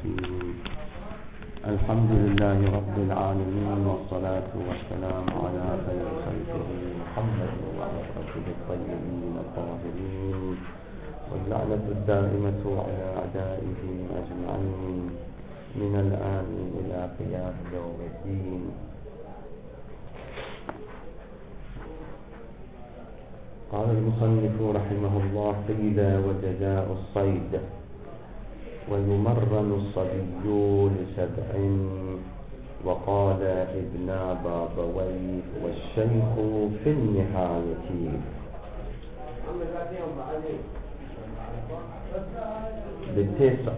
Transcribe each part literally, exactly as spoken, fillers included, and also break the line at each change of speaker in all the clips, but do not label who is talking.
الرحيم. الحمد لله رب العالمين، والصلاة والسلام على خير خلقه محمد وعلى آله الطيبين الطاهرين، واللعنة الدائمة على أعدائه أجمعين من الآن إلى قيام يوم الدين. قال المصنف رحمه الله: قيل وجزاء الصيد ويمرن الصبي لسبع، وقال ابن بابويه والشيخ في النهاية. بتسع،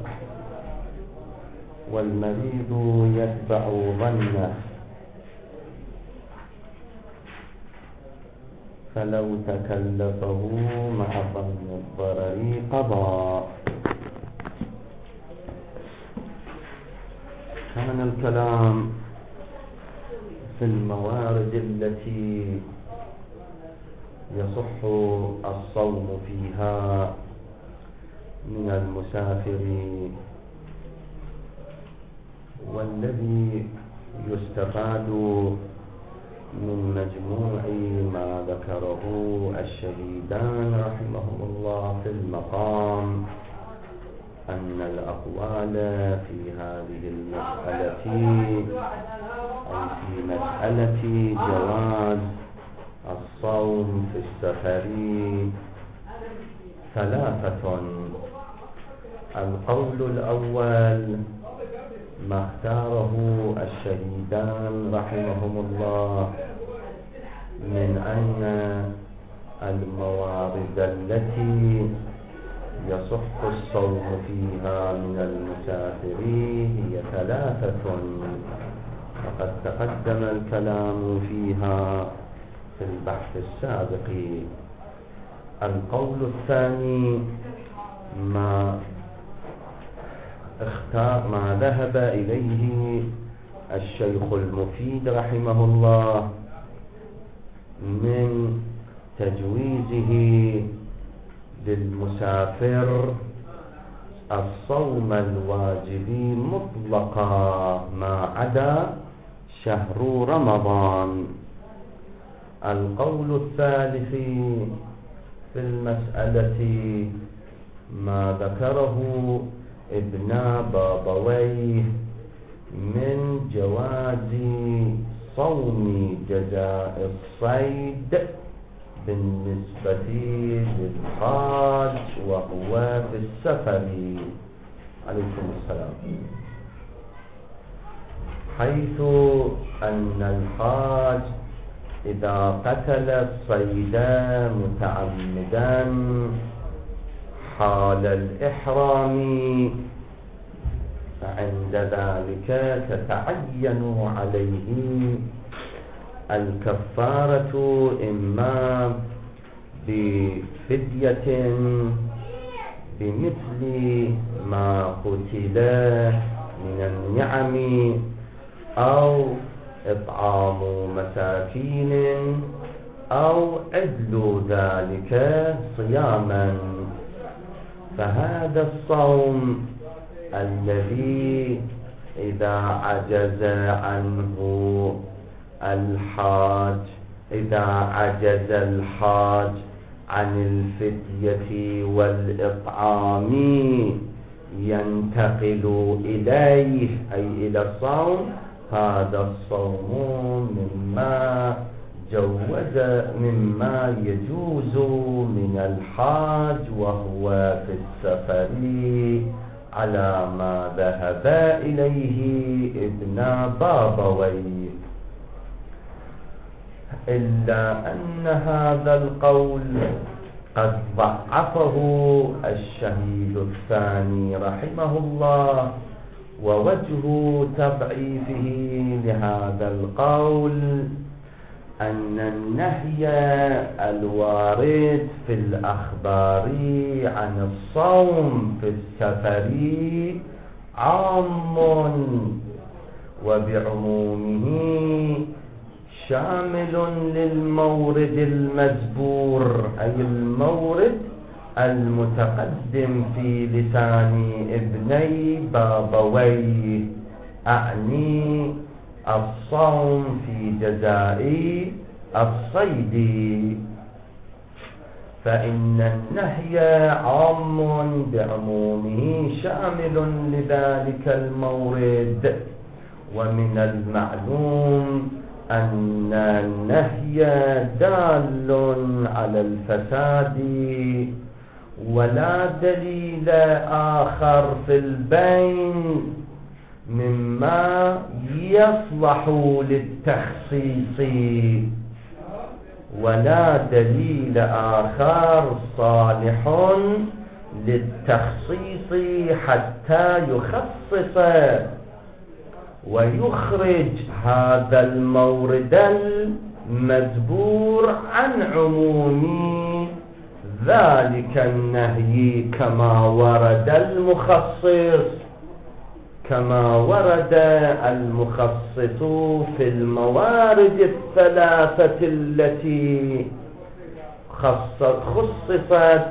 والمريض يتبع ظنه، فلو تكلفه مع ظن الضرر قضى. كان الكلام في الموارد التي يصح الصوم فيها من المسافر، والذي يستفاد من مجموع ما ذكره الشهيدان رحمهم الله في المقام أن الأقوال في هذه المسألة أي في مسألة جواز الصوم في السفر ثلاثة. القول الأول ما اختاره الشهيدان رحمهم الله من أن الموارد التي يصح الصوم فيها من المسافر هي ثلاثة، وقد تقدم الكلام فيها في البحث السابق. القول الثاني ما اختار ما ذهب إليه الشيخ المفيد رحمه الله من تجويزه للمسافر الصوم الواجب مطلقا ما عدا شهر رمضان. القول الثالث في المسألة ما ذكره ابن بابويه من جواز صوم جزاء الصيد بالنسبة للحاج وهو في السفر. عليكم السلام. حيث أن الحاج إذا قتل الصيد متعمدا حال الإحرام فعند ذلك تتعين عليه الكفارة إما بفدية بمثل ما قتل من النعم، أو إطعام مساكين، أو عدل ذلك صياما. فهذا الصوم الذي إذا عجز عنه الحاج إذا عجز الحاج عن الفدية والإطعام ينتقل إليه أي إلى الصوم. هذا الصوم مما جوز مما يجوز من الحاج وهو في السفر على ما ذهب إليه ابن بابويه، إلا أن هذا القول قد ضعفه الشهيد الثاني رحمه الله. ووجه تضعيفه لهذا القول أن النهي الوارد في الأخبار عن الصوم في السفر عام، وبعمومه شامل للمورد المذكور، أي المورد المتقدم في لسان ابني بابويه، أعني الصوم في جزاء الصيد، فإن النهي عام بعمومه شامل لذلك المورد. ومن المعلوم أن النهي دال على الفساد، ولا دليل آخر في البين مما يصلح للتخصيص، ولا دليل آخر صالح للتخصيص حتى يخصص ويخرج هذا المورد المذكور عن عموم ذلك النهي، كما ورد المخصص كما ورد المخصص في الموارد الثلاثة التي خصصت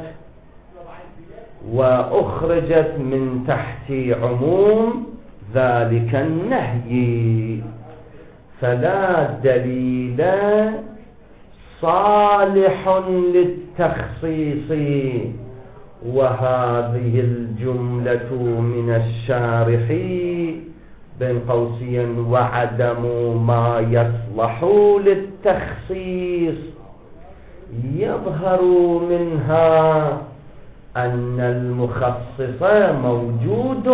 وأخرجت من تحت عموم ذلك النهي. فلا دليل صالح للتخصيص. وهذه الجملة من الشارح بين قوسين وعدم ما يصلح للتخصيص يظهر منها أن المخصص موجود،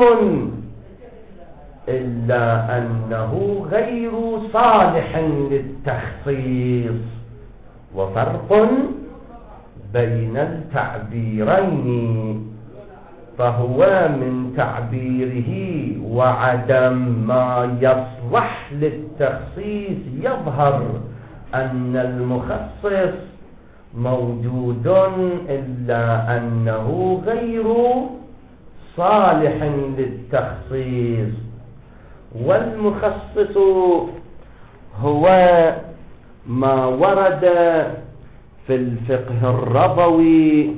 إلا أنه غير صالح للتخصيص. وفرق بين التعبيرين، فهو من تعبيره وعدم ما يصلح للتخصيص يظهر أن المخصص موجود، إلا أنه غير صالح للتخصيص. والمخصص هو ما ورد في الفقه الربوي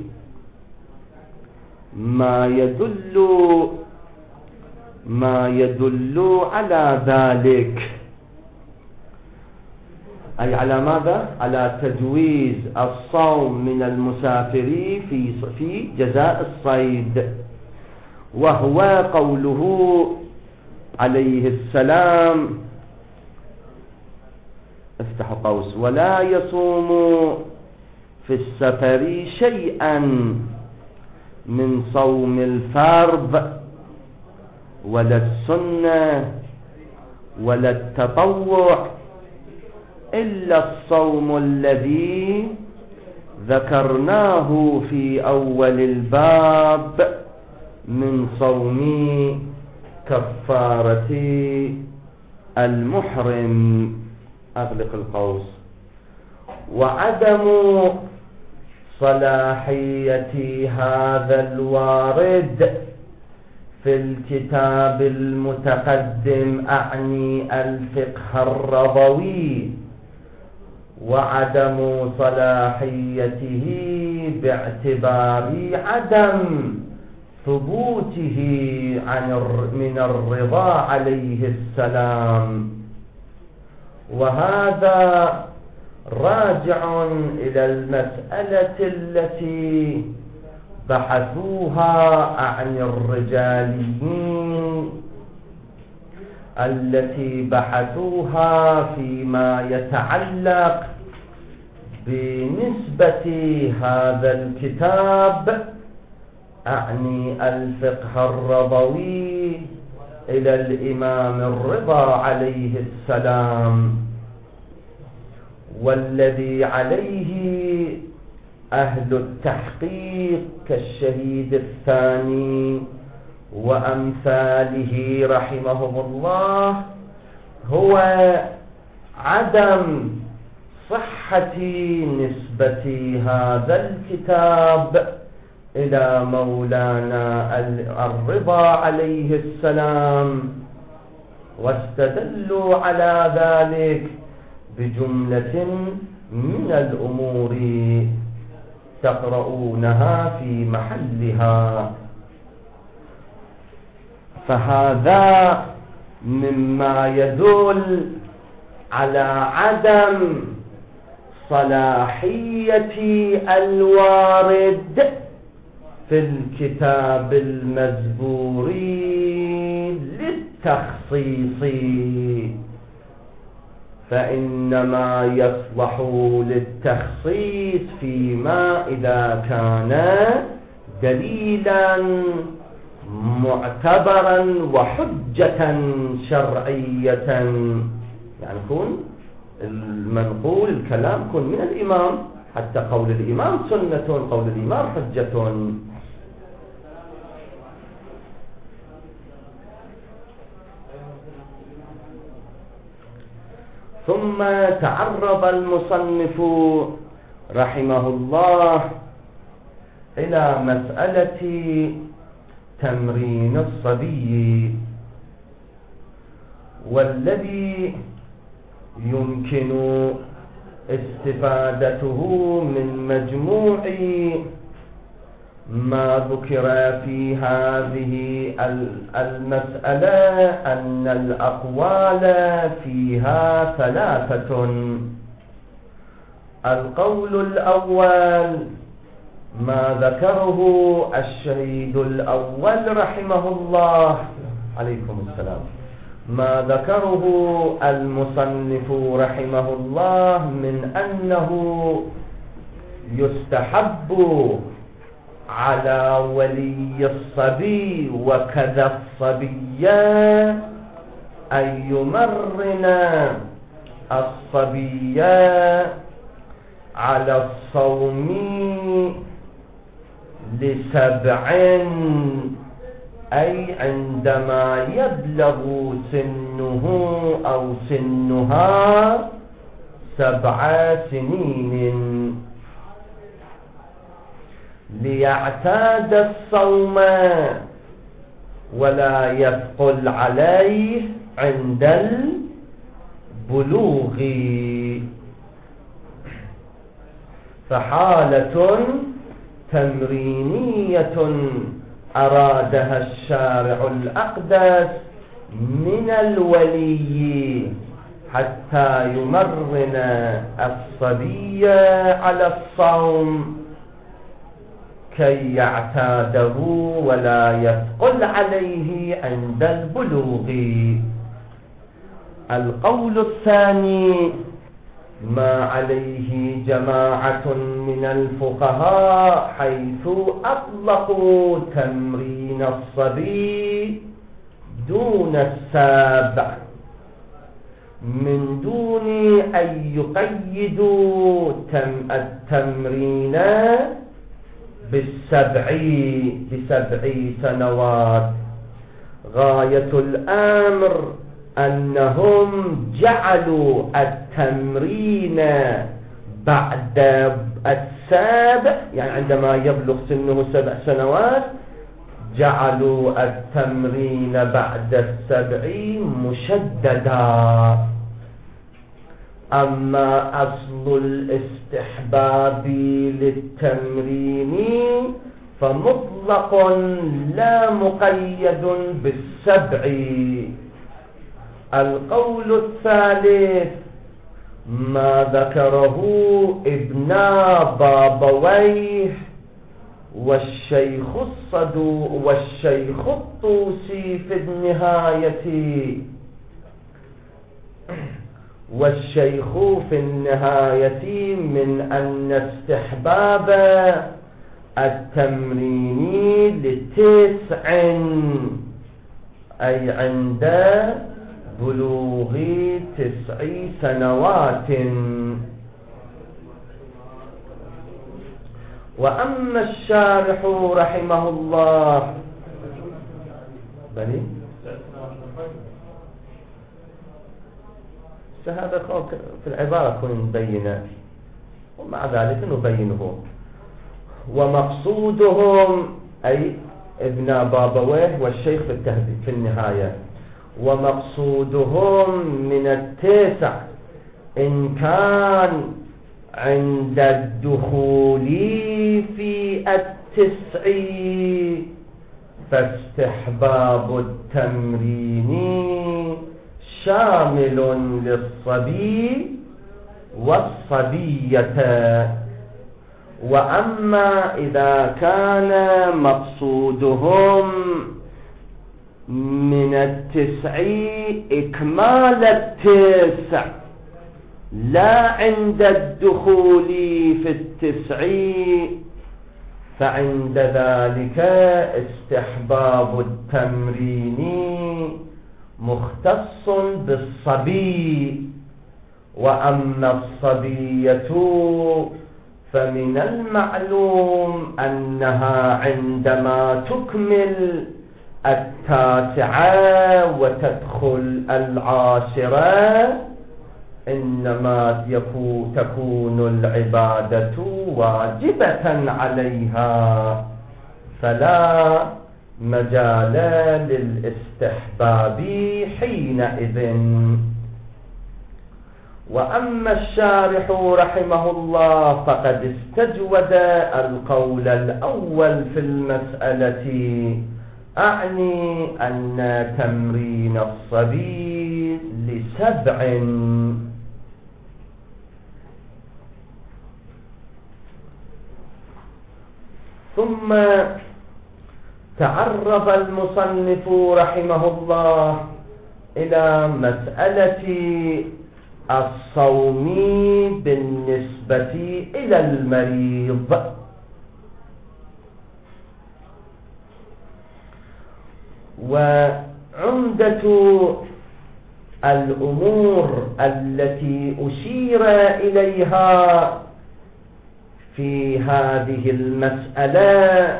ما يدل ما يدل على ذلك، أي على ماذا؟ على تجويز الصوم من المسافر في في جزاء الصيد، وهو قوله عليه السلام، افتح قوس: ولا يصوم في السفر شيئا من صوم الفرض ولا السنة ولا التطوع إلا الصوم الذي ذكرناه في أول الباب من صوم كفارة المحرم. أغلق القوس. وعدم صلاحية هذا الوارد في الكتاب المتقدم، أعني الفقه الربوي، وعدم صلاحيته باعتبار عدم ثبوته عن من الرضا عليه السلام. وهذا راجع إلى المسألة التي بحثوها عن الرجاليين، التي بحثوها فيما يتعلق بنسبة هذا الكتاب، أعني الفقه الربوي، إلى الإمام الرضا عليه السلام، والذي عليه أهل التحقيق كالشهيد الثاني وأمثاله رحمهم الله هو عدم صحة نسبة هذا الكتاب إلى مولانا الرضا عليه السلام، واستدلوا على ذلك بجملة من الأمور. تقرؤونها في محلها. فهذا مما يدل على عدم صلاحية الوارد في الكتاب المزبور للتخصيص، فإنما يصلح للتخصيص فيما إذا كان دليلا معتبرا وحجة شرعية، يعني يكون المنقول الكلام يكون من الإمام، حتى قول الإمام سنة، قول الإمام حجة. ثم تعرض المصنف رحمه الله إلى مسألة تمرين الصبي، والذي يمكن استفادته من مجموع ما ذكر في هذه المسألة أن الأقوال فيها ثلاثة. القول الأول ما ذكره الشهيد الأول رحمه الله، عليكم السلام، ما ذكره المصنف رحمه الله من أنه يستحب على ولي الصبي وكذا الصبي أن يمرن الصبي على الصوم لسبع، أي عندما يبلغ سنه أو سنها سبع سنين، ليعتاد الصوم ولا يثقل عليه عند البلوغ. فحالة تمرينية أرادها الشارع الأقدس من الولي حتى يمرن الصبي على الصوم كي يعتاده ولا يثقل عليه عند البلوغ. القول الثاني ما عليه جماعة من الفقهاء، حيث أطلقوا تمرين الصبي دون السابع، من دون أن يقيدوا التمرين بالسبع بسبع سنوات. غاية الأمر أنهم جعلوا التمرين بعد السابع، يعني عندما يبلغ سنه سبع سنوات جعلوا التمرين بعد السبع مشددا. أما أصل الاستحباب للتمرين فمطلق لا مقيد بالسبع. القول الثالث ما ذكره ابن بابويه والشيخ الصدوق والشيخ الطوسي في النهاية، والشيخ في النهاية من أن استحباب التمرين لتسع، أي عند بلوغ تسع سنوات. وأما الشارح رحمه الله بني هذا في العبارة كن مبينة، ومع ذلك نبينه. ومقصودهم أي ابن بابويه والشيخ في التهذيب في النهاية، ومقصودهم من التسع إن كان عند الدخول في التسع فاستحباب التمرين شامل للصبي والصبية. وأما إذا كان مقصودهم من التسع إكمال التسع لا عند الدخول في التسع، فعند ذلك استحباب التمرين مختص بالصبي. وأما الصبية فمن المعلوم أنها عندما تكمل التاسعة وتدخل العاشرة إنما تكون العبادة واجبة عليها، فلا مجال للاستحباب حينئذ. وأما الشارح رحمه الله فقد استجود القول الأول في المسألة، أعني أن تمرين الصبي لسبع. ثم تعرض المصنف رحمه الله إلى مسألة الصوم بالنسبة إلى المريض. وعمدة الأمور التي أشير إليها في هذه المسألة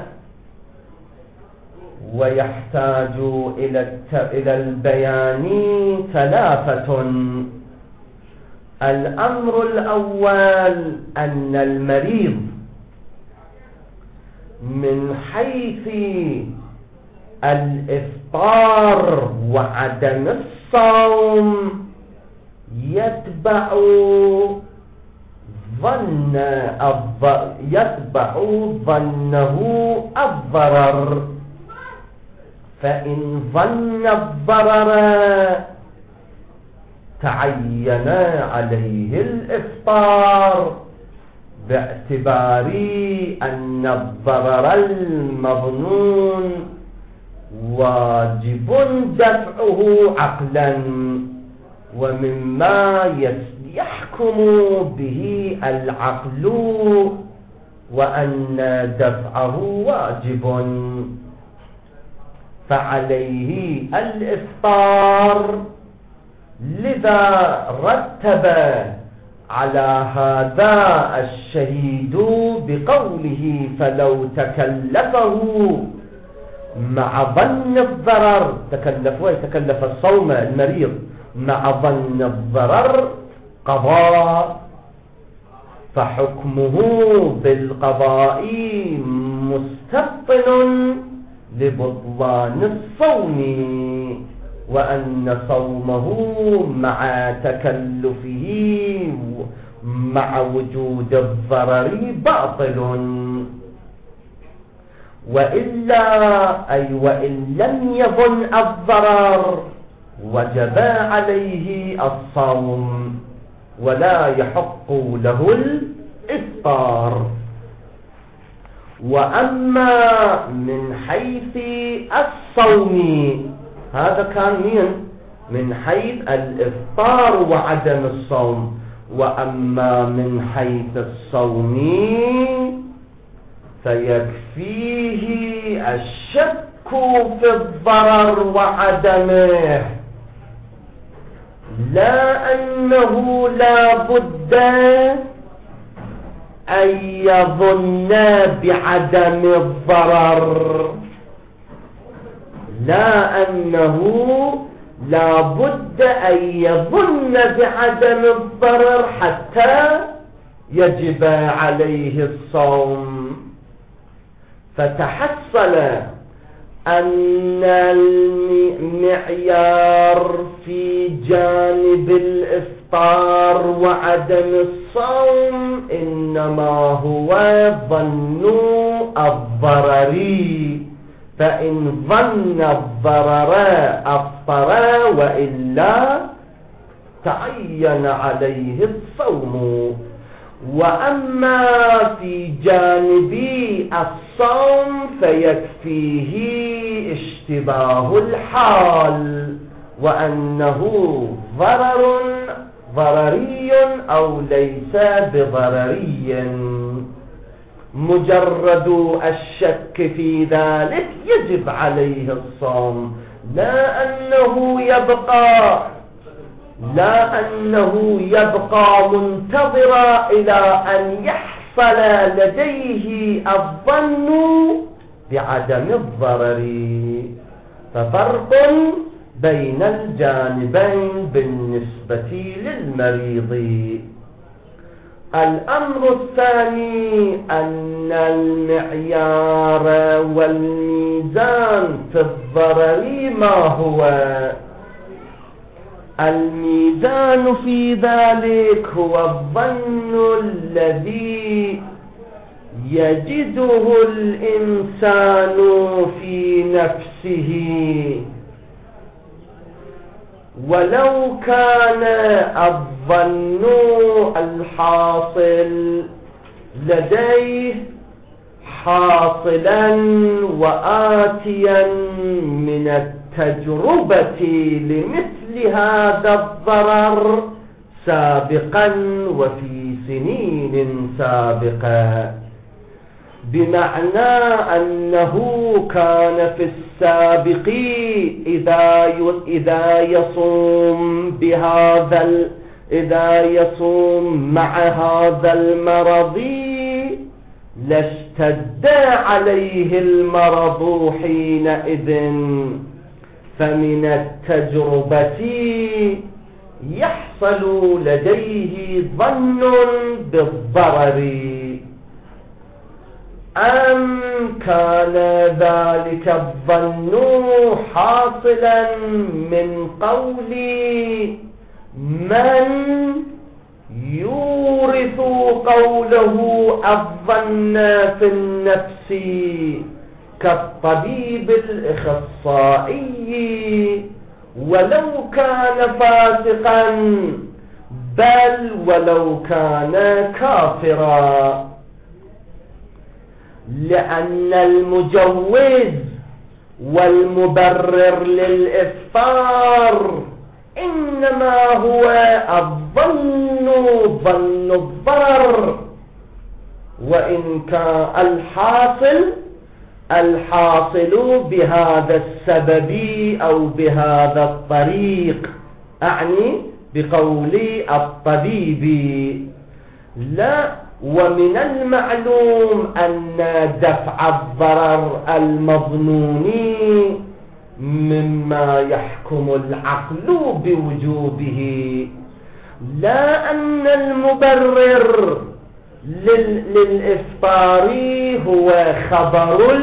ويحتاج إلى البيان ثلاثة. الأمر الأول أن المريض من حيث الإفطار وعدم الصوم يتبع ظن يتبع ظنه الضرر، فإن ظن الضرر تعين عليه الإفطار باعتبار أن الضرر المظنون واجب دفعه عقلا، ومما يحكم به العقل وأن دفعه واجب، فعليه الإفطار. لذا رتب على هذا الشهيد بقوله فلو تكلفه مع ظن الضرر، تكلف ويتكلف الصوم المريض مع ظن الضرر قضاء، فحكمه بالقضاء مستبطن لبطلان الصوم، وأن صومه مع تكلفه مع وجود الضرر باطل. وإلا أي وإن لم يظن الضرر وجب عليه الصوم ولا يحق له الإفطار. وأما من حيث الصوم، هذا كان من من حيث الإفطار وعدم الصوم. وأما من حيث الصوم فيكفيه الشك في الضرر وعدمه، لا أنه لا بد أن يظن بعدم الضرر، لا أنه لا بد أن يظن بعدم الضرر حتى يجب عليه الصوم. فتحصل أن المعيار في جانب الإفطار وعدم الصوم إنما هو ظن الضرر، فإن ظن الضرر أفطر، وإلا تعين عليه الصوم. وأما في جانب الصوم فيكفيه اشتباه الحال، وأنه ضرر ضرري أو ليس بضرري. مجرد الشك في ذلك يجب عليه الصوم، لا أنه يبقى لا أنه يبقى منتظرا إلى أن يحصل لديه الظن بعدم الضرر. ففرق بين الجانبين بالنسبة للمريض. الأمر الثاني أن المعيار والميزان في الضرر ما هو؟ الميزان في ذلك هو الظن الذي يجده الإنسان في نفسه، ولو كان الظن الحاصل لديه حاصلا وآتيا من التجربة لمثل هذا الضرر سابقا وفي سنين سابقة، بمعنى أنه كان في السابق إذا إذا يصوم بهذا إذا يصوم مع هذا المرض لاشتد عليه المرض حينئذ، فمن التجربة يحصل لديه ظن بالضرر. أم كان ذلك الظن حاصلا من قول من يورث قوله الظن في النفس كالطبيب الإخصائي، ولو كان فاسقا بل ولو كان كافرا، لأن المجوز والمبرر للإفطار إنما هو الظن ظن الضرر، وإن كان الحاصل الحاصل بهذا السبب أو بهذا الطريق، أعني بقول الطبيب. لا، ومن المعلوم أن دفع الضرر المظنون مما يحكم العقل بوجوبه، لا أن المبرر للإفطار هو خبر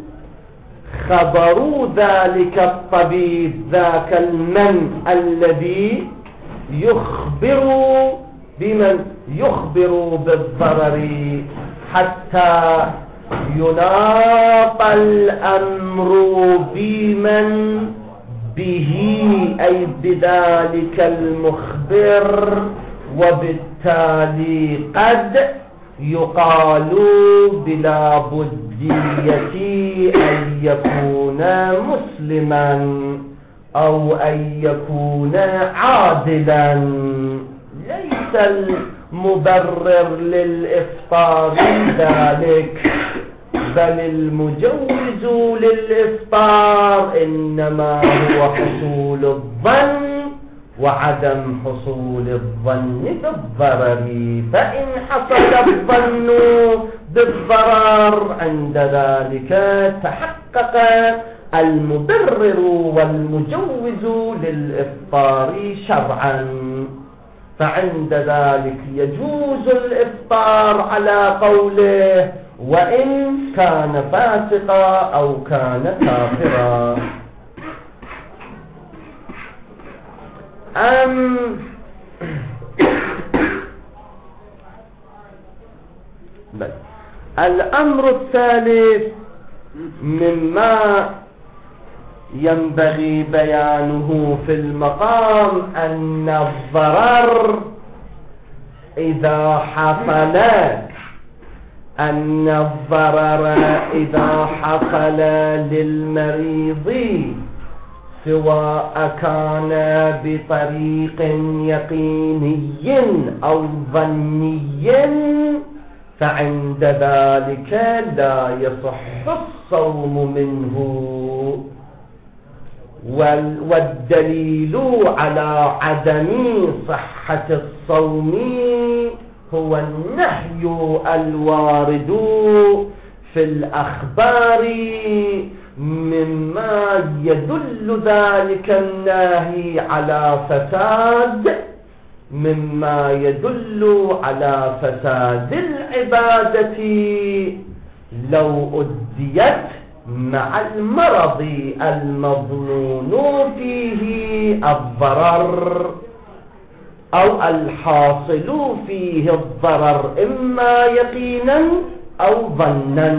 خبر ذلك الطبيب، ذاك المن الذي يخبر بمن يخبر بالضرر، حتى يناط الأمر بمن به أي بذلك المخبر، وبالتالي قد يقال بلا بدية أن يكون مسلما أو أن يكون عادلا. ليس المبرر للإفطار ذلك، بل المجوز للإفطار إنما هو حصول الظن وعدم حصول الظن بالضرر. فإن حصل الظن بالضرر عند ذلك تحقق المبرر والمجوز للإفطار شرعا، فعند ذلك يجوز الإفطار على قوله وإن كان فاسقا أو كان كافرا. أم بل. الأمر الثالث مما ينبغي بيانه في المقام أن الضرر إذا حصل أن الضرر إذا حصل للمريض سواء كان بطريق يقيني أو ظني فعند ذلك لا يصح الصوم منه. والدليل على عدم صحة الصوم هو النهي الوارد في الأخبار مما يدل ذلك النهي على فساد مما يدل على فساد العبادة لو أديت مع المرض المظنون فيه الضرر أو الحاصل فيه الضرر إما يقينا أو ظنا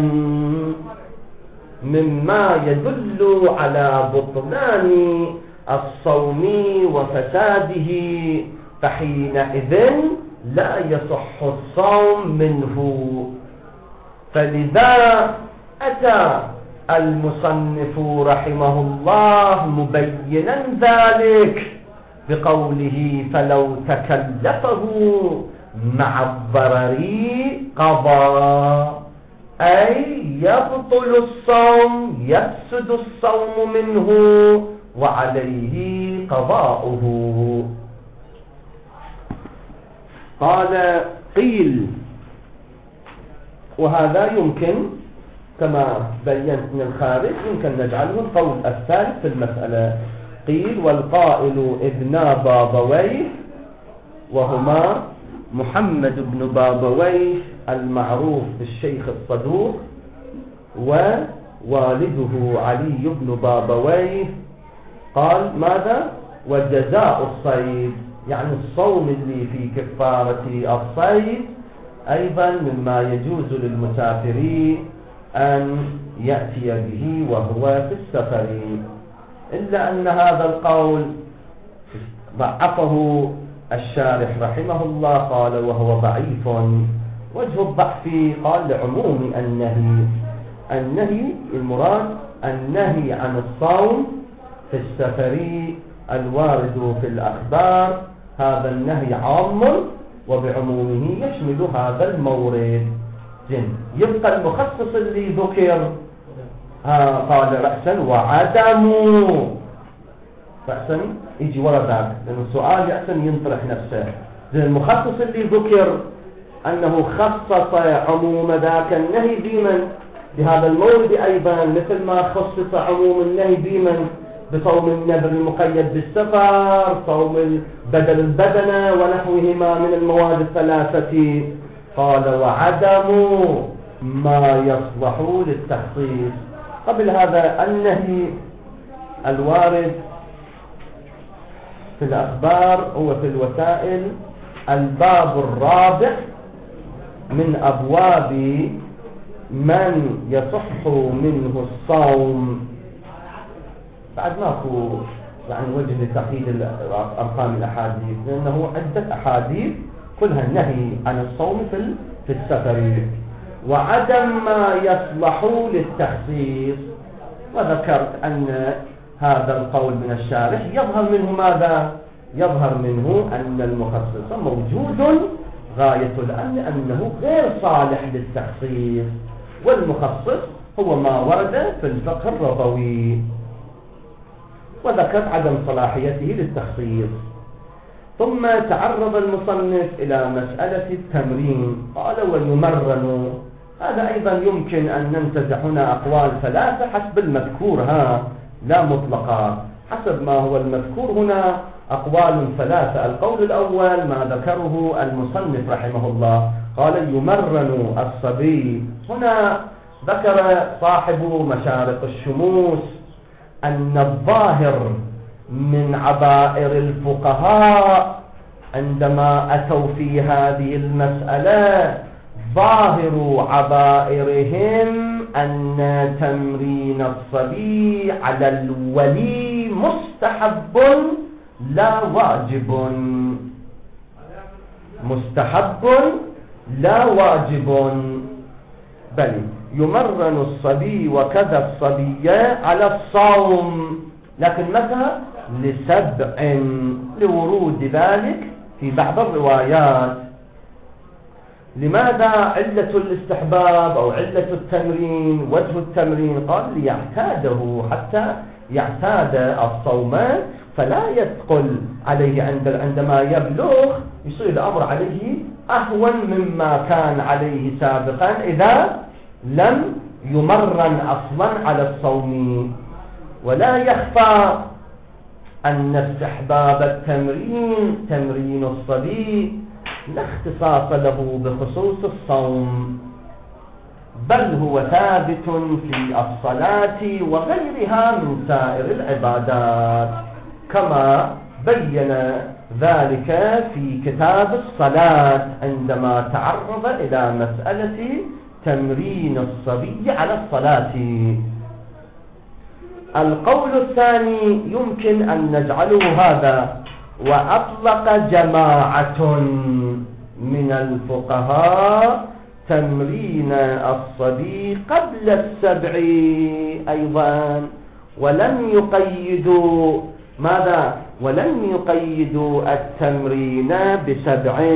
مما يدل على بطلان الصوم وفساده، فحينئذ لا يصح الصوم منه. فلذا أتى المصنف رحمه الله مبينا ذلك بقوله فلو تكلفه مع الضرر قضى، أي يبطل الصوم يفسد الصوم منه وعليه قضاؤه. قال قيل، وهذا يمكن كما بينت من الخارج يمكن نجعله القول الثالث في المسألة. قيل والقائل ابن بابويه، وهما محمد بن بابويه المعروف بالشيخ الصدوق ووالده علي بن بابويه، قال ماذا؟ وجزاء الصيد، يعني الصوم اللي في كفارة الصيد أيضا مما يجوز للمسافرين أن يأتي به وهو في السفر، إلا أن هذا القول ضعفه الشارح رحمه الله، قال وهو ضعيف. وجه الضعف قال لعموم النهي، النهي المراد النهي عن الصوم في السفر الوارد في الأخبار، هذا النهي عام وبعمومه يشمل هذا المورد. جن يبقى المخصص اللي ذكر ها قال رأسا وعدم، رأسا يجي ورا ذاك لأن السؤال رأسا ينطرح نفسه. المخصص اللي ذكر أنه خصص عموم ذاك النهي بمن؟ بهذا المورد أيضا، مثل ما خصص عموم النهي بمن؟ بصوم النذر المقيد بالسفر، صوم بدل البدنة ونحوهما من المواد الثلاثة. قال وعدم ما يصلح للتخصيص. قبل هذا النهي الوارد في الأخبار هو في الوسائل الباب الرابع من أبواب من يصح منه الصوم. بعد ماكو يعني وجه لتقييد أرقام الأحاديث، لأنه عدة أحاديث كلها النهي عن الصوم في السفر. وعدم ما يصلح للتخصيص، وذكرت أن هذا القول من الشارح يظهر منه ماذا؟ يظهر منه أن المخصص موجود غاية الأمر أنه غير صالح للتخصيص، والمخصص هو ما ورد في الفقه الرضوي، وذكرت عدم صلاحيته للتخصيص. ثم تعرض المصنف إلى مسألة التمرين، قال ويمرن. هذا أيضا يمكن أن ننتزع هنا أقوال ثلاثة حسب المذكور، ها لا مطلقا، حسب ما هو المذكور هنا أقوال ثلاثة. القول الأول ما ذكره المصنف رحمه الله، قال يمرن الصبي. هنا ذكر صاحب مشارق الشموس أن الظاهر من عبائر الفقهاء عندما أتوا في هذه المسألة ظاهر عبائرهم أن تمرين الصبي على الولي مستحب لا واجب، مستحب لا واجب، بل يمرن الصبي وكذا الصبي على الصوم، لكن متى؟ لسبع، لورود ذلك في بعض الروايات. لماذا علة الاستحباب أو علة التمرين؟ وجه التمرين قال ليعتاده، حتى يعتاد الصوم فلا يثقل عليه عندما يبلغ، يصير الأمر عليه أهون مما كان عليه سابقا إذا لم يمرن أصلا على الصوم. ولا يخفى أن استحباب التمرين تمرين الصبي لا اختصاص له بخصوص الصوم، بل هو ثابت في الصلاة وغيرها من سائر العبادات، كما بين ذلك في كتاب الصلاة عندما تعرض إلى مسألة تمرين الصبي على الصلاة. القول الثاني يمكن أن نجعله هذا: وأطلق جماعة من الفقهاء تمرين الصبي قبل السبع أيضا، ولم يقيدوا ماذا؟ ولم يقيدوا التمرين بسبع،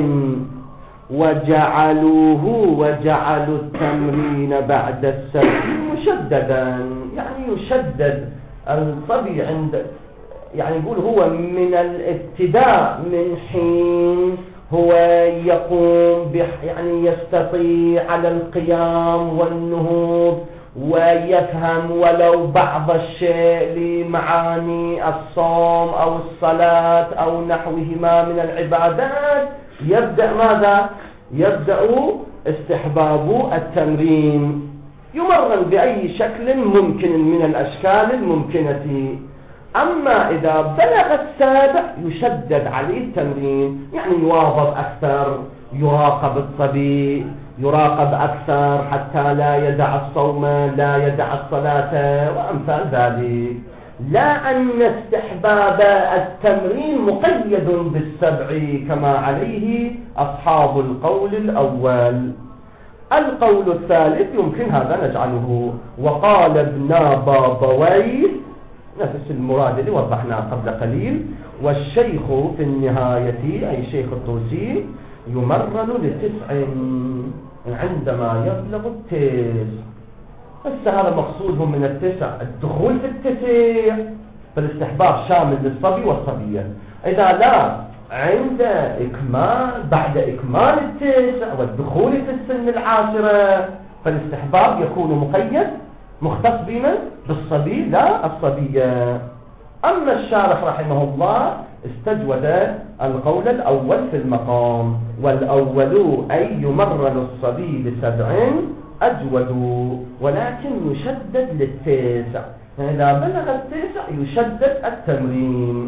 وجعلوه وجعلوا التمرين بعد السبع مشددا، يعني يشدد الصبي عند، يعني يقول هو من الابتداء من حين هو يقوم بح يعني يستطيع على القيام والنهوض ويفهم ولو بعض الشيء لمعاني الصوم أو الصلاة أو نحوهما من العبادات، يبدأ ماذا؟ يبدأ استحباب التمرين، يمرن بأي شكل ممكن من الأشكال الممكنة. أما إذا بلغ السابع يشدد عليه التمرين، يعني يواظب أكثر، يراقب الصبي، يراقب أكثر حتى لا يدع الصوم، لا يدع الصلاة وأمثال ذلك. لا أن استحباب التمرين مقيد بالسبع كما عليه أصحاب القول الأول. القول الثالث يمكن هذا نجعله: وقال ابن بابويه، نفس المراد اللي وضحناه قبل قليل، والشيخ في النهاية أي شيخ الطوسي يمرن لتسع عندما يبلغ التسع. بس هذا مقصودهم من التسع الدخول في التسع، فالاستحباب شامل للصبي والصبية. إذا لا عند إكمال بعد إكمال التسع والدخول في السن العاشرة فالاستحباب يكون مقيد مختص بمن؟ بالصبي لا الصبية. أما الشارح رحمه الله استجود القول الأول في المقام، والأول أي يمرن الصبي بسبع أجود، ولكن يشدد للتسع، إذا بلغ التسع يشدد التمرين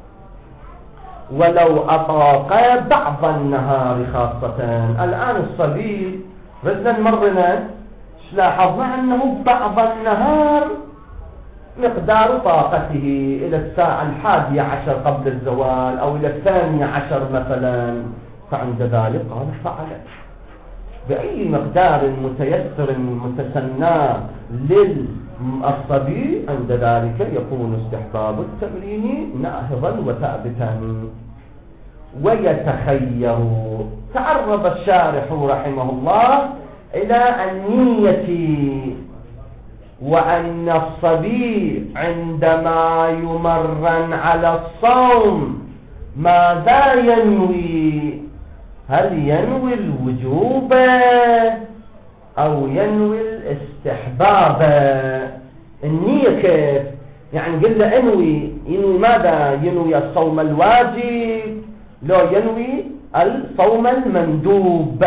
ولو أطاق بعض النهار خاصة. الآن الصبي بدنا نمرنه، لاحظنا أنه بعض النهار مقدار طاقته إلى الساعة الحادية عشر قبل الزوال أو إلى الثانية عشر مثلا، فعند ذلك قال فعل بأي مقدار متيسر متسنى للصبي، عند ذلك يكون استحباب التمرين ناهضا وثابتا. ويتخير. تعرض الشارح رحمه الله إلى النية، وأن الصبي عندما يمرن على الصوم ماذا ينوي؟ هل ينوي الوجوب أو ينوي الاستحباب؟ النية كيف؟ يعني قلنا انوي، ينوي ماذا؟ ينوي الصوم الواجب، لو ينوي الصوم المندوب.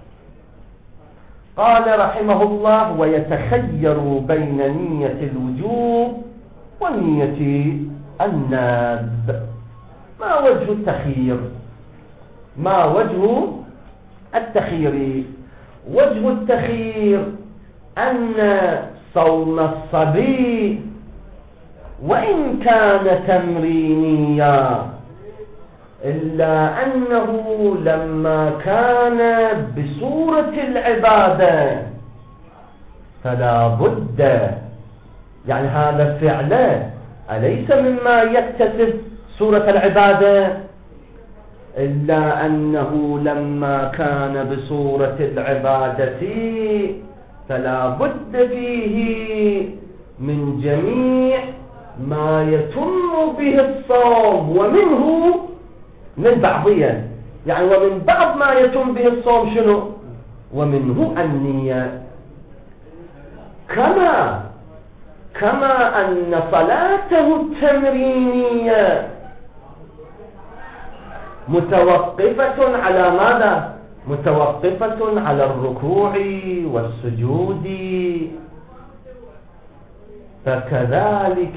قال رحمه الله: ويتخير بين نية الوجوب ونية الندب. ما وجه التخيير؟ ما وجه التخيير؟ وجه التخيير أن صوم الصبي وإن كان تمرينيا إلا أنه لما كان بصورة العبادة فلا بد، يعني هذا فعله أليس مما يكتسب صورة العبادة، إلا أنه لما كان بصورة العبادة فلا بد فيه من جميع ما يتم به الصوم، ومنه من بعضية، يعني ومن بعض ما يتم به الصوم شنو؟ ومنه النية. كما كما أن صلاته التمرينية متوقفة على ماذا؟ متوقفة على الركوع والسجود، فكذلك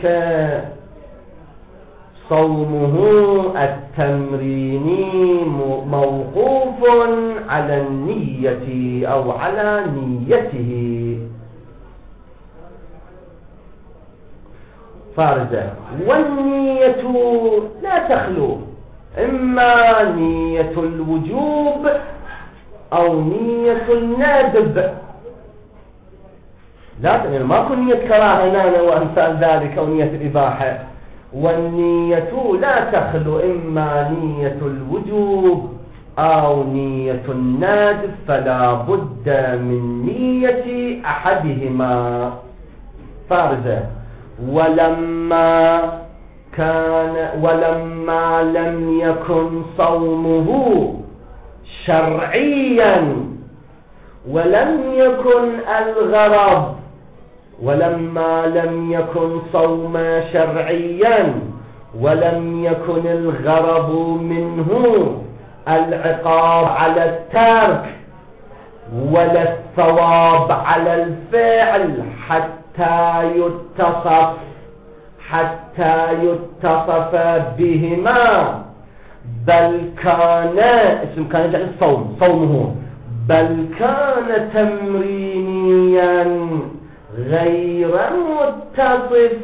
صومه التمريني موقوف على النية أو على نيته. فارزة. والنية لا تخلو، إما نية الوجوب أو نية الندب، لا يعني ماكو نية كراهة هنا وأمثال ذلك أو نية الإباحة. والنية لا تخلو، إما نية الوجوب أو نية الندب، فلا بد من نية أحدهما. فارزة. ولما كان ولما لم يكن صومه شرعيا ولم يكن الغرض ولما لم يكن صوم شرعيا ولم يكن الغرض منه العقاب على الترك ولا الثواب على الفعل حتى يتصف حتى يتصف بهما، بل كان اسم كان يجعل الصوم صومه بل كان تمرينيا غير متصف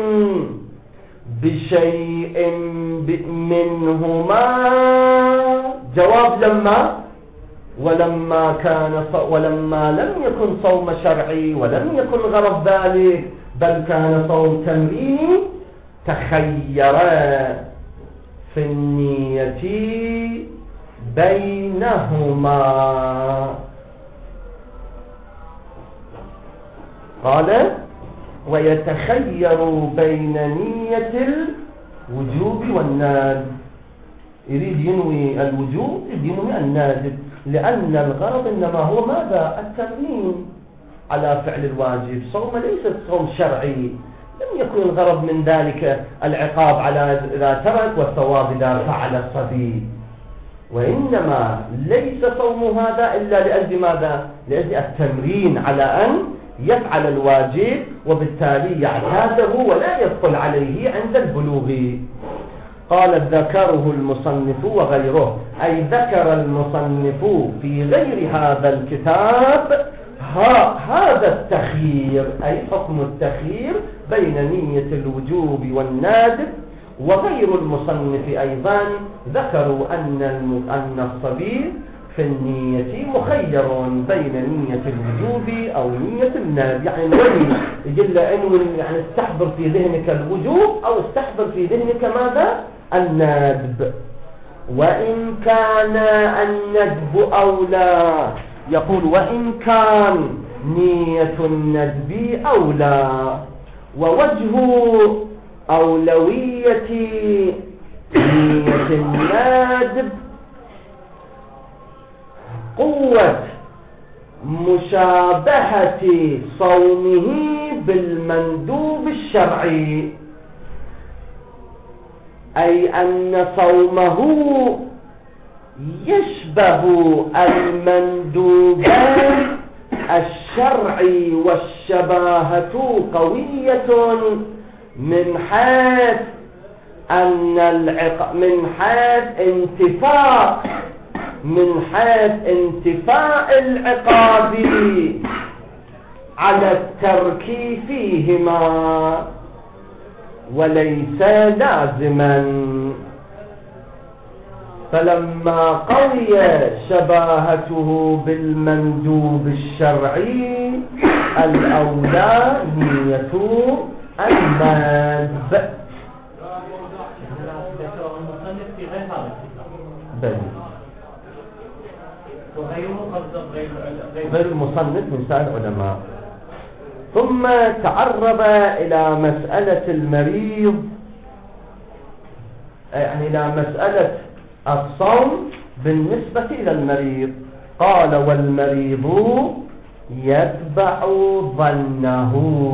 بشيء منهما. جواب لما ولما كان ولما لم يكن صوم شرعي ولم يكن غرض ذلك بل كان صوم تمريني، تخير في النية بينهما. قال ويتخير بين نية الوجوب والندب، يريد ينوي الوجوب يريد ينوي الندب، لأن الغرض إنما هو ماذا؟ التمرين على فعل الواجب. صوم ليس صوم شرعي، لم يكن الغرض من ذلك العقاب على إذا ترك والثواب إذا فعل الصبي، وإنما ليس صوم هذا إلا لأجل ماذا؟ لأجل التمرين على أن يفعل الواجب، وبالتالي يعتاده ولا يدخل عليه عند البلوغ. قال ذكره المصنف وغيره، أي ذكر المصنف في غير هذا الكتاب ها هذا التخيير، أي حكم التخيير بين نية الوجوب والندب. وغير المصنف أيضا ذكروا أن أن الصبي في النية مخير بين نية الوجوب أو نية الندب، يعني نوي يجل أنه يعني استحضر في ذهنك الوجوب أو استحضر في ذهنك ماذا؟ الندب. وإن كان الندب أولى، يقول وإن كان نية الندب أولى، ووجه أولوية نية الندب قوة مشابهة صومه بالمندوب الشرعي، أي أن صومه يشبه المندوب الشرعي، والشباهة قوية من حيث أن العق... من حيث انتفاء من حيث انتفاء العقاب على الترك فيهما وليس لازما. فلما قوي شباهته بالمندوب الشرعي الأولى نية المذ. بل غير المصنف من سائر العلماء. ثم تعرض إلى مسألة المريض، يعني إلى مسألة الصوم بالنسبة إلى المريض. قال والمريض يتبع ظنه.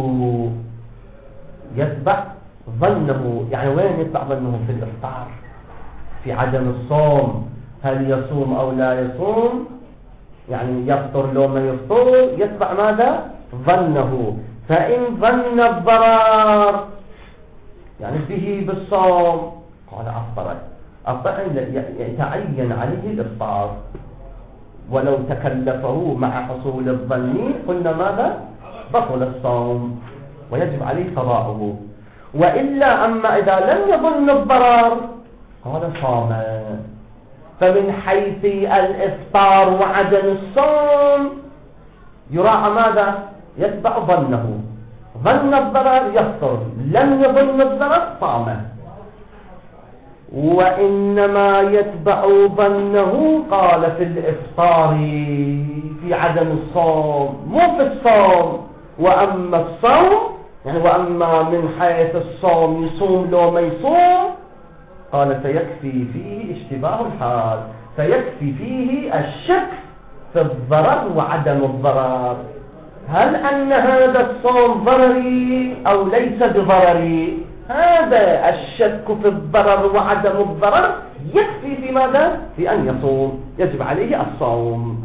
يتبع ظنه يعني وين يتبع ظنه؟ في الإفطار، في عدم الصوم، هل يصوم أو لا يصوم، يعني يفطر لو ما يفطر، يتبع ماذا؟ ظنه. فإن ظن الضرر يعني به بالصوم قال أفطر، أفطر يتعين عليه الإفطار، ولو تكلفه مع حصول الظن قلنا ماذا؟ بطل الصوم ويجب عليه قضاؤه. وإلا أما إذا لم يظن الضرر قال صام. فمن حيث الإفطار وعدم الصوم يراعى ماذا؟ يتبع ظنه. ظن الضرر يفطر، لم يظن الضرر صام. وإنما يتبع ظنه قال في الإفطار في عدم الصوم، مو في الصوم. وأما الصوم يعني وأما من حيث الصوم يصوم لو ما يصوم قال فيكفي فيه اشتباه الحال، فيكفي فيه الشك في الضرر وعدم الضرر. هل أن هذا الصوم ضرري أو ليس بضرري؟ هذا الشك في الضرر وعدم الضرر يكفي في ماذا؟ في أن يصوم، يجب عليه الصوم.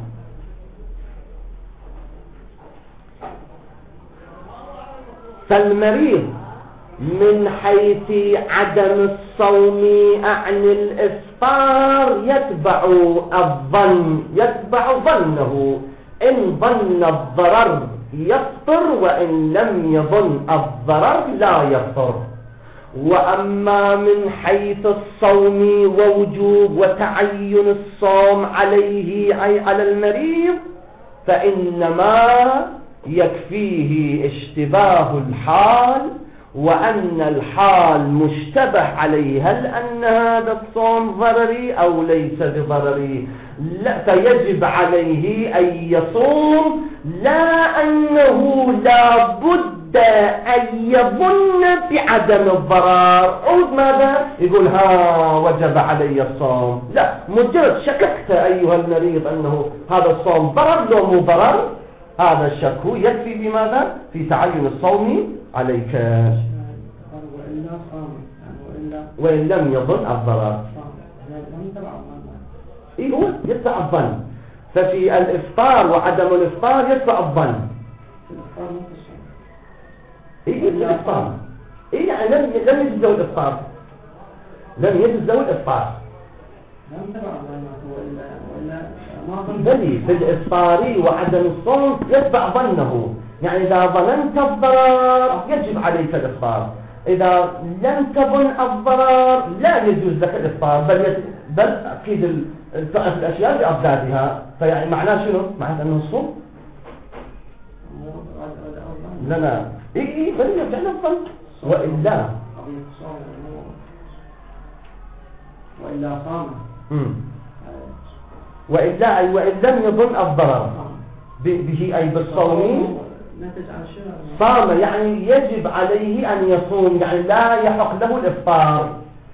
فالمريض من حيث عدم الصوم عن الإفطار يتبع الظن، يتبع ظنه. إن ظن الضرر يفطر، وإن لم يظن الضرر لا يفطر. وأما من حيث الصوم ووجوب وتعين الصوم عليه أي على المريض فإنما يكفيه اشتباه الحال، وأن الحال مشتبه عليه، هل أن هذا الصوم ضرري أو ليس بضرري؟ لا، فيجب عليه أن يصوم، لا أنه لا بد أن يظن بعدم الضرر. عود ماذا؟ يقول ها وجب علي الصوم. لا، مجرد شككت أيها المريض أنه هذا الصوم ضرر لو مو ضرر، هذا الشك يكفي بماذا؟ في تعين الصوم عليك.
وإلا صام يعني
وإن لم يظن الضرر إيه هو يتبع الظن. ففي الإفطار وعدم الإفطار يتبع الظن. إيه الإفطار إيه يعني لم لم يجزوا الإفطار، لم يجزوا الإفطار. بلي في الإفطار وعدم الصوم يتبع ظنه، يعني إذا ظننت الضرر يجب عليك الإفطار، إذا لم تظن الضرر لا يجوز لك الإفطار، بل يت... بل أكيد الأشياء بأضدادها. فيعني معناه شنو؟ معناه أنه الصوم لا لا إيه إيه بل يرجع للظن. وإلا
وإلا صام
وإلا أي وإن لم يظن الضرر به أي بالصوم صام، يعني يجب عليه أن يصوم، يعني لا يحق له الإفطار.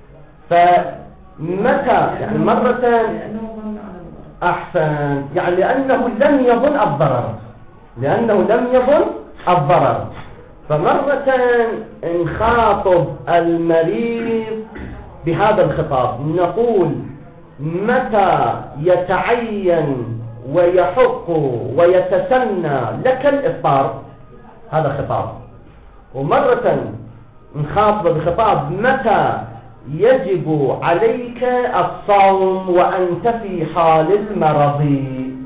فمتى يعني مرة أحسن، يعني لأنه لم يظن الضرر، لأنه لم يظن الضرر. فمرة نخاطب المريض بهذا الخطاب، نقول متى يتعين ويحق ويتسنى لك الإفطار، هذا خطاب. ومرة نخاطب بخطاب متى يجب عليك الصوم وأنت في حال المرض.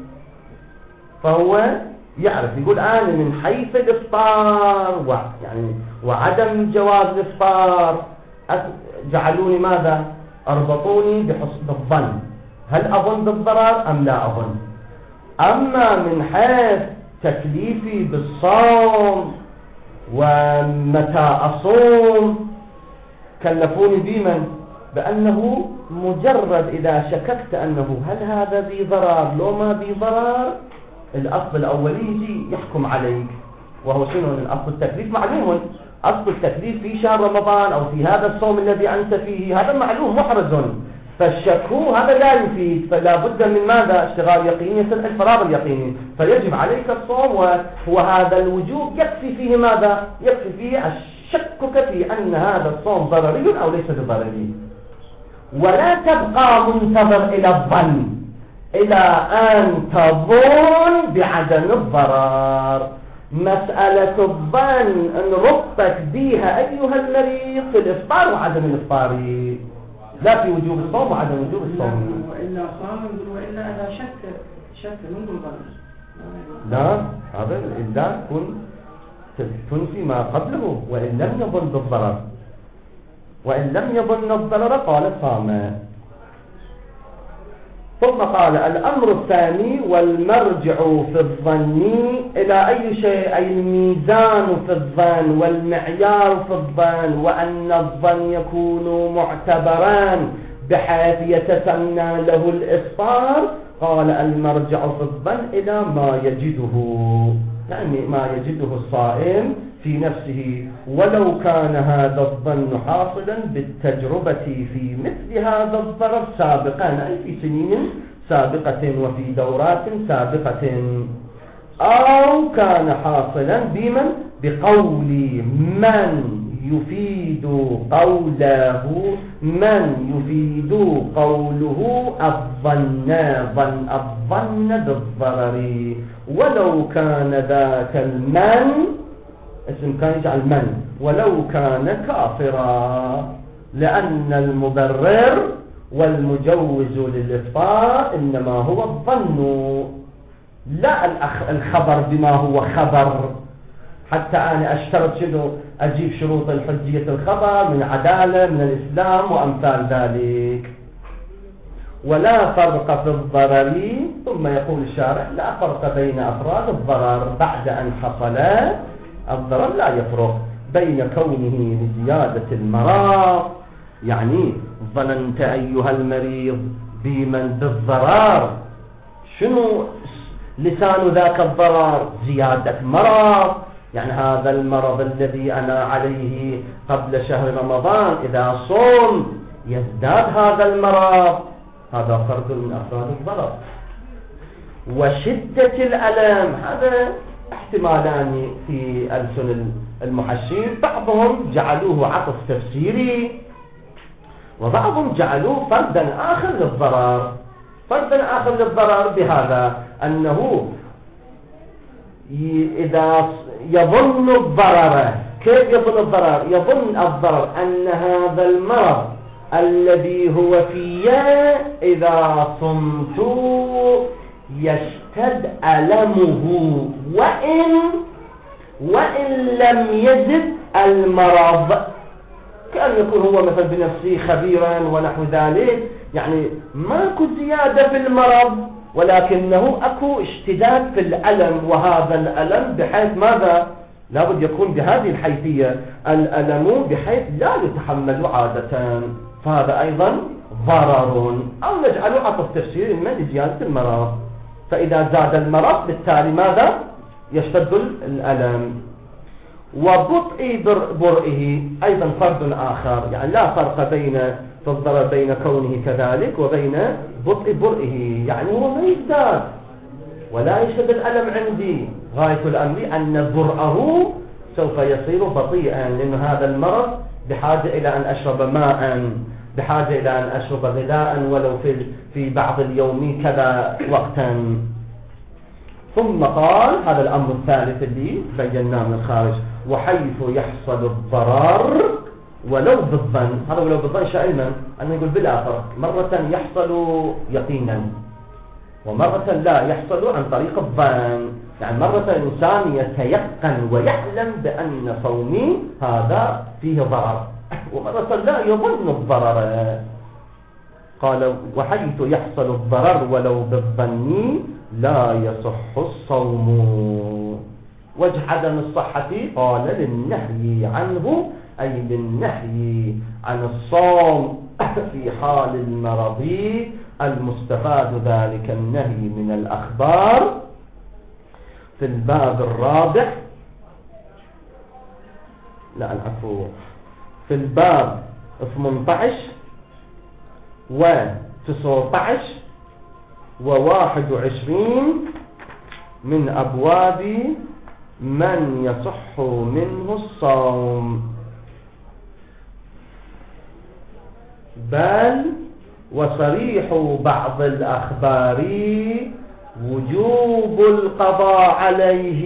فهو يعرف، يقول أنا من حيث الإفطار و... يعني وعدم جواز الإفطار جعلوني ماذا؟ أربطوني بحسن الظن، هل أظن بالضرر أم لا أظن؟ أما من حيث تكليفي بالصوم ومتى أصوم كلفوني بمن؟ بأنه مجرد إذا شككت أنه هل هذا ذي ضرر لو ما ذي ضرر، الأصل الأولي يجي يحكم عليك، وهو شنو؟ الأصل التكليف معلوم، أصل التكليف في شهر رمضان أو في هذا الصوم الذي أنت فيه، هذا معلوم محرز، فالشكو هذا لا يفيد، فلا بد من ماذا؟ اشتغال يقيني، يصل الفراغ اليقيني، فيجب عليك الصوم، وهذا الوجوب يكفي فيه ماذا؟ يكفي فيه الشكك في أن هذا الصوم ضرري أو ليس بضرري، ولا تبقى منتظر إلى الظن إلى أن تظن بعدم الضرر. مسألة الظن أن ربك بها أيها المريض في الإفطار وعدم الإفطار، لا في وجوب الصوم وعدم وجوب الصوم.
وإلا صام وإلا إذا شك شك من الظن،
لا هذا إلا كن تنفي ما قبله، وإن لم يظن بالضرر، وإن لم يظن الضرر قال صام. ثم قال الأمر الثاني والمرجع في الظن إلى أي شيء؟ أي الميزان في الظن والمعيار في الظن، وأن الظن يكون معتبران بحيث يتسنى له الإسفار. قال المرجع في الظن إلى ما يجده، يعني ما يجده الصائم في نفسه، ولو كان هذا الظن حاصلا بالتجربة في مثل هذا الضرر سابقا، أي في سنين سابقة وفي دورات سابقة، أو كان حاصلا بمن؟ بقول من يفيد قوله من يفيد قوله الظن ظن الظن بالضرر، ولو كان ذاك المن اسم كان يجعل من ولو كان كافرا، لأن المبرر والمجوز للإفطار إنما هو الظن لا الخبر بما هو خبر. حتى أنا أشترط شنو؟ أجيب شروط الحجية الخبر من عدالة من الإسلام وأمثال ذلك. ولا فرق في الضرر، ثم يقول الشارع لا فرق بين أفراد الضرر بعد أن حصل الضرر، لا يفرق بين كونه لزيادة المرض، يعني ظننت أيها المريض بمن بالضرر، شنو لسان ذاك الضرر؟ زيادة مرض، يعني هذا المرض الذي أنا عليه قبل شهر رمضان إذا صوم يزداد هذا المرض، هذا فرد من أفراد الضرر. وشدة الألم هذا احتمالان في ألسن المحشين، بعضهم جعلوه عطف تفسيري وبعضهم جعلوه فردا آخر للضرر، فردا آخر للضرر بهذا أنه إذا يظن الضرر، كيف يظن الضرر؟ يظن الضرر أن هذا المرض الذي هو فيه إذا صمت يشتد ألمه، وإن وإن لم يزد المرض، كأن يكون هو مثلا بنفسه خبيرا ونحو ذلك، يعني ماكو زيادة في المرض ولكنه أكو اشتداد في الألم، وهذا الألم بحيث ماذا؟ لابد يكون بهذه الحيثية، الألم بحيث لا يتحمل عادة، فهذا أيضا ضرر، أو نجعله عطف تفسير من لزيادة المرض، فإذا زاد المرض بالتالي ماذا؟ يشتد الألم. وبطء برئه أيضا فرد آخر، يعني لا فرق بين في الضرر بين كونه كذلك وبين بطء برئه، يعني هو ما يزداد ولا يشتد الألم عندي، غاية الأمر أن برئه سوف يصير بطيئا، لأن هذا المرض بحاجة إلى أن أشرب ماء، بحاجة إلى أن أشرب غذاء ولو في في بعض اليوم كذا وقتا. ثم قال هذا الأمر الثالث اللي بيناه من الخارج، وحيث يحصل الضرر ولو بالظن. هذا ولو بالظن شائما أن نقول بلا فرق، مرة يحصل يقينا ومرة لا يحصل عن طريق الظن. يعني مرة الإنسان يتيقن ويعلم بأن صومي هذا فيه ضرر، ومرة لا يظن الضرر. قال وحيث يحصل الضرر ولو بالظن لا يصح الصوم. وجه عدم الصحة قال للنهي عنه، أي للنهي عن الصوم في حال المرض، المستفاد ذلك النهي من الأخبار في الباب الرابع، لا العفو، في الباب ثمانية عشر وتسعة عشر وواحد وعشرين من أبواب من يصح منه الصوم. بل وصريح بعض الأخبار وجوب القضاء عليه،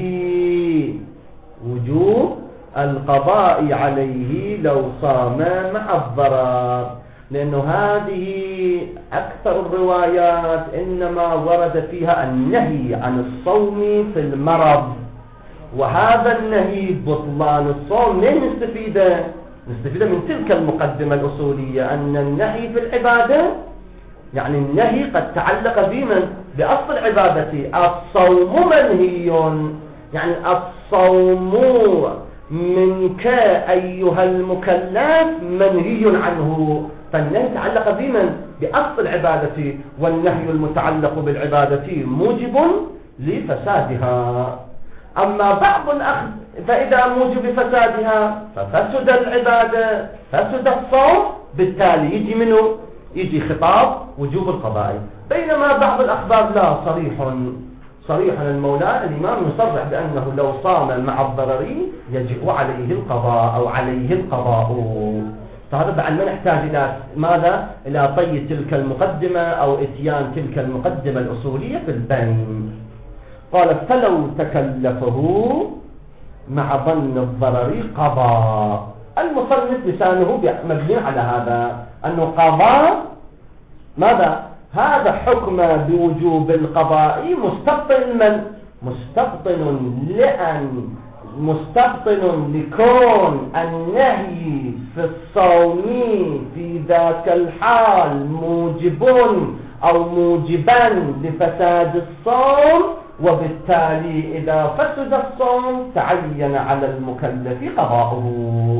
وجوب القضاء عليه لو صام مع الضرر، لأنه هذه أكثر الروايات إنما ورد فيها النهي عن الصوم في المرض، وهذا النهي بطلان الصوم ليه نستفيده؟ نستفيده من تلك المقدمة الأصولية أن النهي في العبادة، يعني النهي قد تعلق بمن؟ بأصل العبادة. الصوم منهي، يعني الصوم منك أيها المكلف منهي عنه، فالنهي تعلق بمن؟ بأصل العبادة، والنهي المتعلق بالعبادة موجب لفسادها. أما بعض الأخذ فإذا موجب فسادها ففسد العبادة، فسد الصوم، بالتالي يجي منه يجي خطاب وجوب القضاء. بينما بعض الأخبار لا، صريح صريح المولى الإمام يصرح بأنه لو صام مع الضرر يجب عليه القضاء أو عليه القضاء. فهذا بعد ما نحتاج إلى ماذا؟ إلى طي تلك المقدمة أو إتيان تلك المقدمة الأصولية في البين. قال فلو تكلفه مع ظن الضرر قضى. المصنف لسانه مبني على هذا، أنه قضى ماذا؟ هذا حكم بوجوب القضاء مستبطن من؟ مستبطن لأن مستبطن لكون النهي في الصوم في ذاك الحال موجب أو موجبا لفساد الصوم، وبالتالي إذا فسد الصوم تعين على المكلف قضاؤه.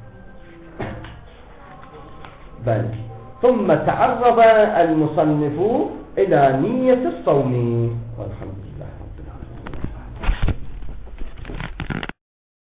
بل ثم تعرض المصنف إلى نية الصوم والحمد